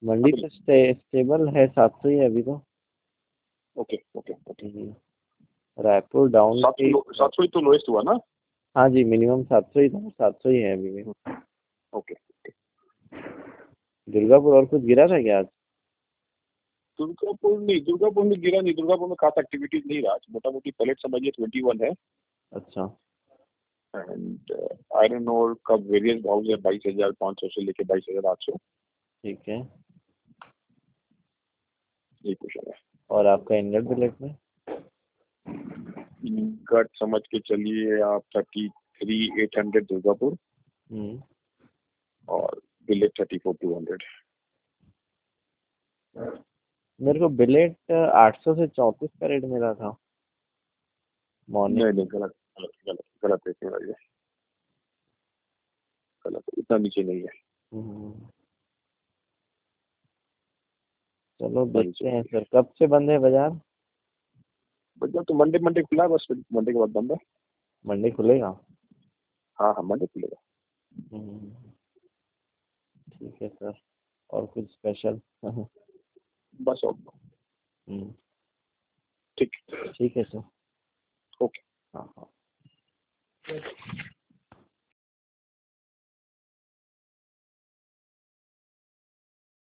मंडी तो स्टेबल है, 700 ही है अभी तो। Okay okay okay. Raipur down पे। 700 ही तो लोएस्ट हुआ ना? हाँ जी, मिनिमम 700 ही था, 700 ही है अभी भी। ओके। दुर्गापुर और कुछ गिरा था क्या आज? दुर्गापुर में गिरा नहीं, दुर्गापुर में खास एक्टिविटीज नहीं रहा, मोटा मोटी पलेट समझिए 21 है। अच्छा। एंड आयरन ओर का वेरियस भाव है 22,500 से लेके 22,800। ठीक है। ये क्वेश्चन है। और आपका इनगट बिलेट में? गट समझ के चलिए आप 33,800 दुर्गापुर और बिलेट 34,200। मेरे को बिलेट 800 से 34 का रेट मिला था मॉर्निंग। नहीं गलत गलत गलत गलत है थोड़ा, ये गलत, इतना नीचे नहीं है। चलो देखते हैं सर, कब से बंद है बाजार? बाजार तो मंडे मंडे खुला है, बस मंडे के बाद बंद है। मंडे खुलेगा? हाँ हाँ मंडे खुलेगा। ठीक है सर, और कुछ स्पेशल? बस और ठीक। ठीक है सर। ओके। हाँ हाँ।